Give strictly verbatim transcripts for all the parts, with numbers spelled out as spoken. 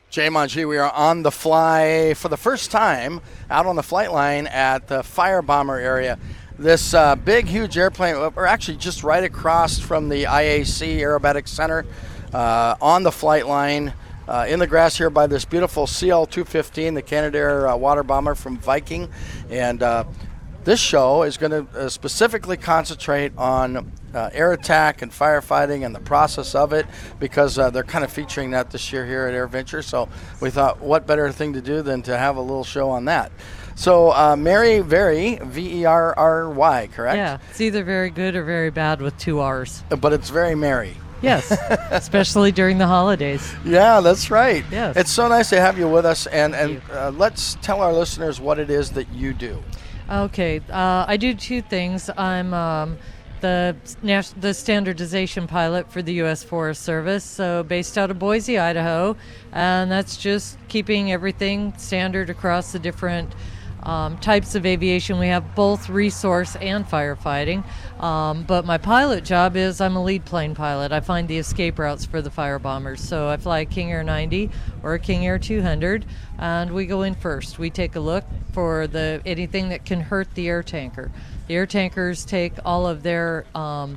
Jay Manji, we are on the fly for the first time out on the flight line at the Firebomber area. This uh, big, huge airplane, we're actually just right across from the I A C Aerobatic Center uh, on the flight line uh, in the grass here by this beautiful C L two fifteen, the Canadair uh, water bomber from Viking. And uh, this show is going to uh, specifically concentrate on uh, air attack and firefighting and the process of it, because uh, they're kind of featuring that this year here at AirVenture. So we thought, what better thing to do than to have a little show on that. So uh, Mary Verry, V E R R Y, correct? Yeah, it's either very good or very bad with two R's. But it's very merry. Yes, especially during the holidays. Yeah, that's right. Yes. It's so nice to have you with us, and, Thank and uh, let's tell our listeners what it is that you do. Okay, uh, I do two things. I'm um, the nas- the standardization pilot for the U S Forest Service, so based out of Boise, Idaho, and that's just keeping everything standard across the different um, types of aviation. We have both resource and firefighting, um, but my pilot job is I'm a lead plane pilot. I find the escape routes for the firebombers, so I fly a King Air ninety or a King Air two hundred, and we go in first. We take a look for the anything that can hurt the air tanker. The air tankers take all of their um,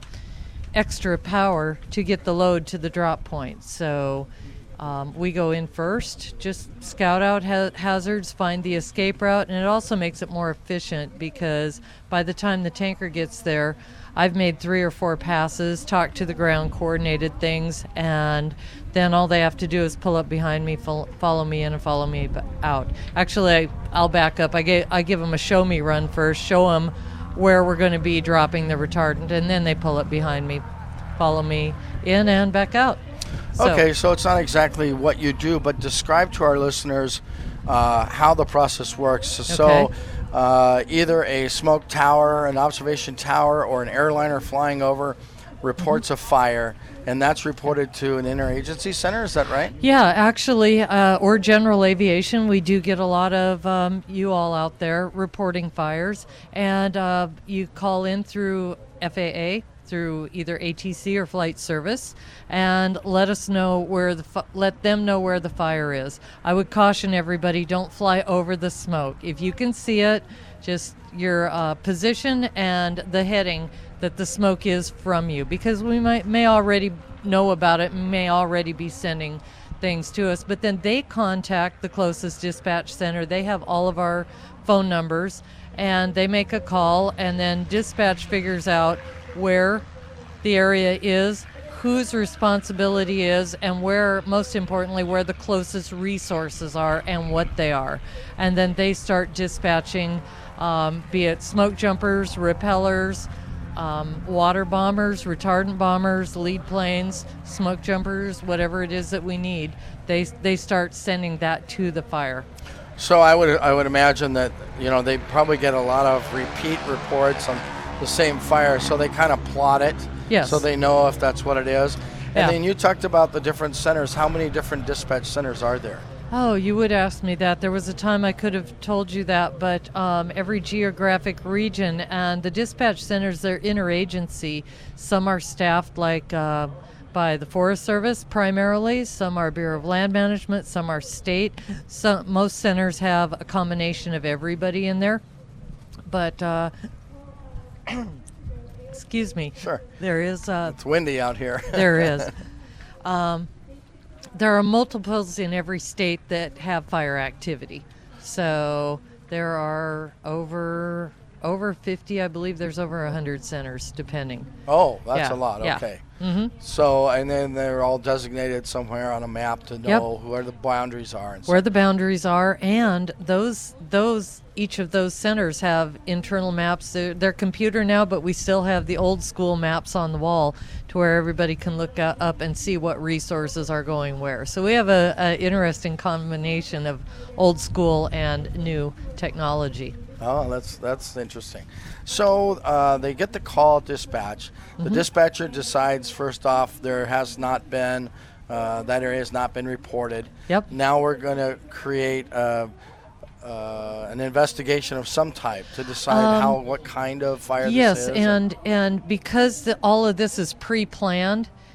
extra power to get the load to the drop point. So um, we go in first, just scout out ha- hazards, find the escape route, and it also makes it more efficient because by the time the tanker gets there, I've made three or four passes, talked to the ground, coordinated things, and then all they have to do is pull up behind me, fo- follow me in, and follow me b- out. Actually, I, I'll back up. I, ga- I give them a show me run first, show them where we're going to be dropping the retardant, and then they pull up behind me, follow me in, and back out. So, Okay, so it's not exactly what you do, but describe to our listeners uh, how the process works. So Okay. uh, either a smoke tower, an observation tower, or an airliner flying over reports Mm-hmm. a fire, and that's reported to an interagency center, is that right? Yeah, actually, uh, or general aviation, we do get a lot of um, you all out there reporting fires, and uh, you call in through F A A, through either A T C or flight service, and let us know where the fi- let them know where the fire is. I would caution everybody, don't fly over the smoke. If you can see it, just your uh, position and the heading that the smoke is from you, because we might may already know about it and may already be sending things to us, but then they contact the closest dispatch center. They have all of our phone numbers, and they make a call, and then dispatch figures out where the area is, whose responsibility is, and where, most importantly, where the closest resources are and what they are. And then they start dispatching, um, be it smoke jumpers, repellers, um, water bombers, retardant bombers, lead planes, smoke jumpers, whatever it is that we need. They they start sending that to the fire. So I would I would imagine that, you know, they probably get a lot of repeat reports on the same fire, so they kind of plot it. Yes. So they know if that's what it is. And Yeah. then you talked about the different centers. How many different dispatch centers are there? Oh, you would ask me that. There was a time I could have told you that, but um, every geographic region and the dispatch centers, they're interagency. Some are staffed like uh, by the Forest Service primarily. Some are Bureau of Land Management. Some are state. Some, most centers have a combination of everybody in there. But, uh, excuse me. Sure. There is... Uh, It's windy out here. there is. Um, there are multiples in every state that have fire activity. So there are over over fifty, I believe there's over one hundred centers, depending. Oh, that's Yeah, a lot. yeah. Okay. Mm-hmm. So, and then they're all designated somewhere on a map to know where the boundaries are. And Where stuff. the boundaries are, and those those each of those centers have internal maps. They're, they're computer now, but we still have the old school maps on the wall to where everybody can look uh, up and see what resources are going where. So we have a, a interesting combination of old school and new technology. Oh, that's that's interesting. So uh, they get the call at dispatch. The Mm-hmm. dispatcher decides, first off, there has not been, uh, that area has not been reported. Yep. Now we're going to create uh, uh, an investigation of some type to decide Um, how, what kind of fire Yes, this is. and and because the, all of this is pre-planned,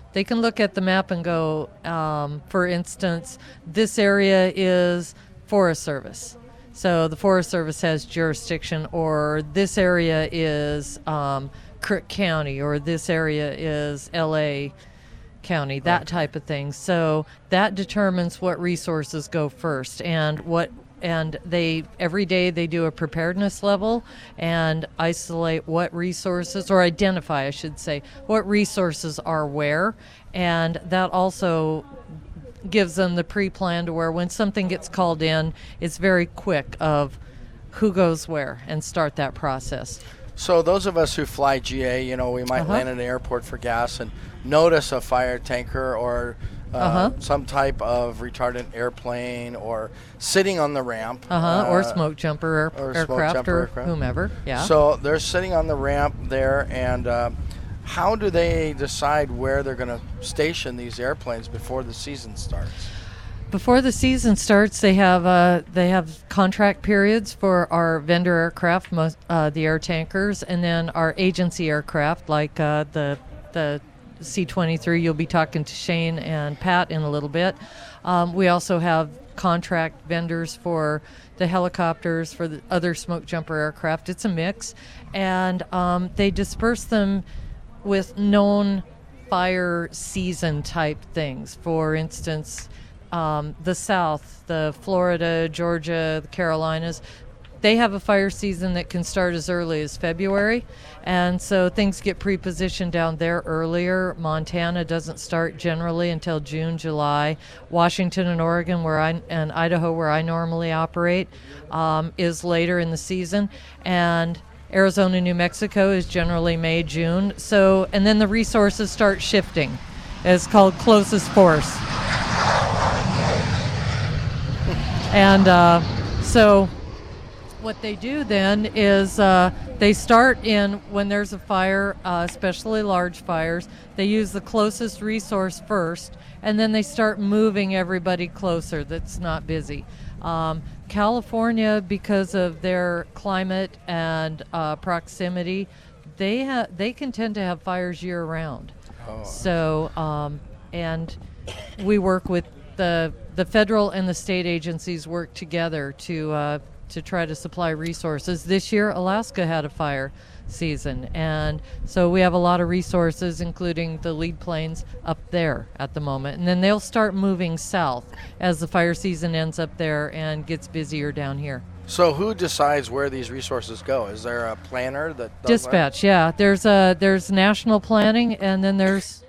They can look at the map and go, um, for instance, this area is Forest Service. So the Forest Service has jurisdiction, or this area is um, Crook County, or this area is L A County, that type of thing. So that determines what resources go first, and what and they every day they do a preparedness level and isolate what resources, or identify, I should say, what resources are where, and that also gives them the pre-plan to where when something gets called in, it's very quick of who goes where and start that process. So those of us who fly G A, you know, we might Uh-huh. land in the airport for gas and notice a fire tanker or uh, Uh-huh. some type of retardant airplane or sitting on the ramp. Uh-huh. uh, or smoke jumper air- or smoke aircraft jumper or aircraft. whomever. Yeah. So they're sitting on the ramp there, and uh, how do they decide where they're going to station these airplanes before the season starts? Before the season starts, they have uh, they have contract periods for our vendor aircraft, most, uh, the air tankers, and then our agency aircraft like uh, the the C twenty-three. You'll be talking to Shane and Pat in a little bit. Um, we also have contract vendors for the helicopters, for the other smoke jumper aircraft. It's a mix, and um, they disperse them with known fire season type things. For instance, um, the South, the Florida, Georgia, the Carolinas, they have a fire season that can start as early as February, and so things get pre-positioned down there earlier. Montana doesn't start generally until June, July. Washington and Oregon, where I and Idaho, where I normally operate, um, is later in the season, and Arizona, New Mexico is generally May, June. So, and then the resources start shifting. It's called closest force. And uh, so what they do then is uh, they start in when there's a fire, uh, especially large fires, they use the closest resource first, and then they start moving everybody closer that's not busy. Um, California, because of their climate and uh, proximity, they ha- they can tend to have fires year round. Oh. So, um, and we work with the the federal and the state agencies work together to uh, to try to supply resources. This year, Alaska had a fire season, and so we have a lot of resources, including the lead planes up there at the moment, and then they'll start moving south as the fire season ends up there and gets busier down here. So who decides where these resources go? Is there a planner that does Dispatch, yeah. There's a there's national planning, and then there's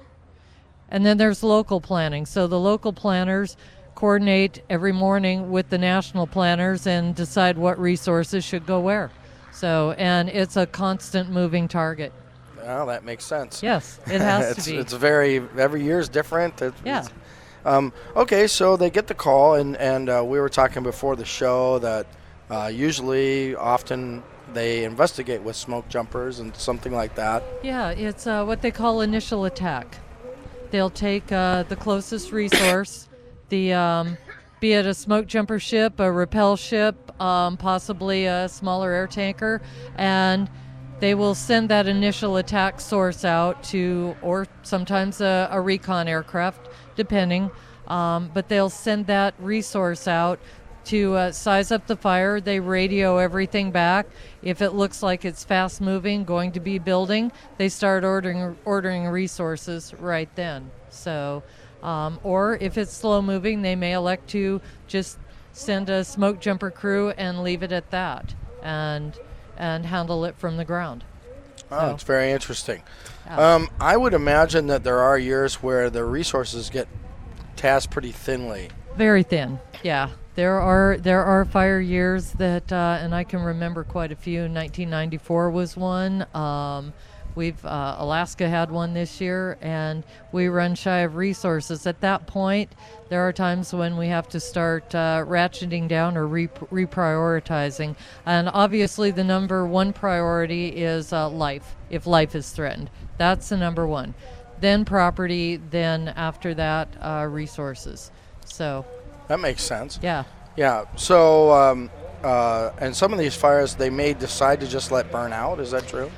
and then there's local planning. So the local planners coordinate every morning with the national planners and decide what resources should go where. So, and it's a constant moving target. that? Well, that makes sense. Yes, it has it's, to be. It's very, every year is different. It's, Yeah. it's- um, okay, so they get the call, and, and uh, we were talking before the show that uh, usually, often, they investigate with smoke jumpers and something like that. Yeah, it's uh, what they call initial attack. They'll take uh, the closest resource, the um, be it a smoke jumper ship, a rappel ship, um, possibly a smaller air tanker, and they will send that initial attack source out to, or sometimes a, a recon aircraft, depending, um, but they'll send that resource out to uh, size up the fire. They radio everything back. If it looks like it's fast moving, going to be building, they start ordering ordering resources right then. So, um, or if it's slow moving, they may elect to just send a smoke jumper crew and leave it at that, and and handle it from the ground. Oh, So- it's very interesting. Yeah. Um, I would imagine that there are years where the resources get tasked pretty thinly. Very thin, yeah. There are there are fire years that, uh, and I can remember quite a few. nineteen ninety-four was one. Um, we've uh, Alaska had one this year, and we run shy of resources. At that point, there are times when we have to start uh, ratcheting down or re- reprioritizing. And obviously, the number one priority is uh, life. If life is threatened, that's the number one. Then property. Then after that, uh, resources. So. That makes sense. Yeah. Yeah. So, um, uh, and some of these fires, they may decide to just let burn out. Is that true?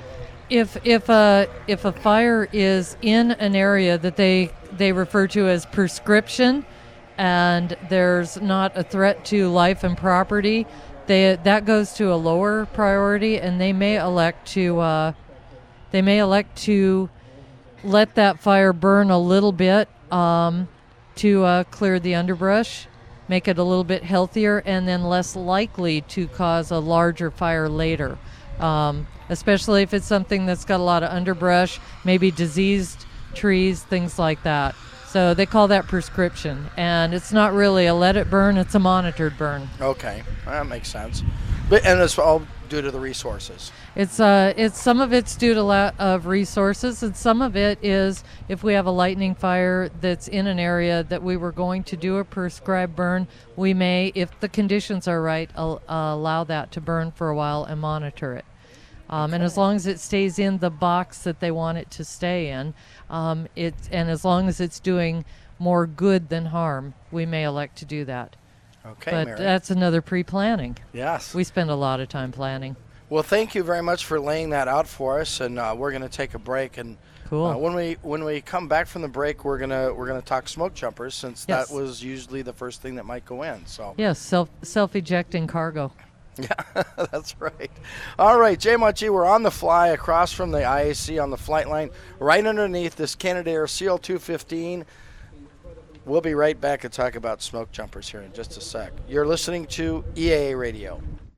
If if a if a fire is in an area that they they refer to as prescription, and there's not a threat to life and property, they that goes to a lower priority, and they may elect to uh, they may elect to let that fire burn a little bit um, to uh, clear the underbrush, make it a little bit healthier, and then less likely to cause a larger fire later. Um, especially if it's something that's got a lot of underbrush, maybe diseased trees, things like that. So they call that prescription, and it's not really a let it burn, it's a monitored burn. Okay, that makes sense. But, and it's all due to the resources. It's uh, it's some of it's due to lack of resources, and some of it is if we have a lightning fire that's in an area that we were going to do a prescribed burn, we may, if the conditions are right, al- uh, allow that to burn for a while and monitor it. Um, and as long as it stays in the box that they want it to stay in, um, it and as long as it's doing more good than harm, we may elect to do that. Okay, But Mary. that's another pre-planning. Yes. We spend a lot of time planning. Well, thank you very much for laying that out for us, and uh, we're going to take a break. And Cool. uh, when we when we come back from the break, we're gonna we're gonna talk smoke jumpers, since Yes. that was usually the first thing that might go in. So Yes, self self-ejecting cargo. yeah, that's right. All right, Jay Montg, we're on the fly across from the I A C on the flight line, right underneath this Canadair C L two fifteen. We'll be right back to talk about smoke jumpers here in just a sec. You're listening to E A A Radio.